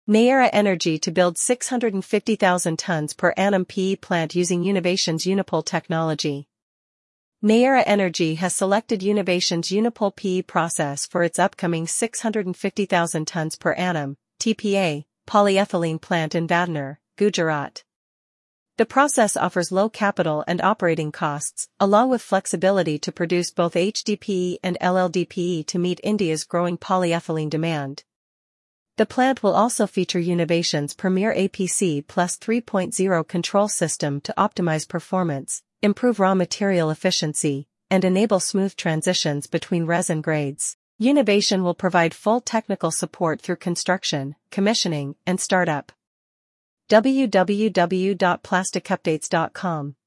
Nayara Energy to build 650,000 tons per annum PE plant using Univation's Unipol technology. Nayara Energy has selected Univation's Unipol PE process for its upcoming 650,000 tons per annum (TPA) polyethylene plant in Vadodara, Gujarat. The process offers low capital and operating costs, along with flexibility to produce both HDPE and LLDPE to meet India's growing polyethylene demand. The plant will also feature Univation's premier APC Plus 3.0 control system to optimize performance, improve raw material efficiency, and enable smooth transitions between resin grades. Univation will provide full technical support through construction, commissioning, and startup. www.plasticupdates.com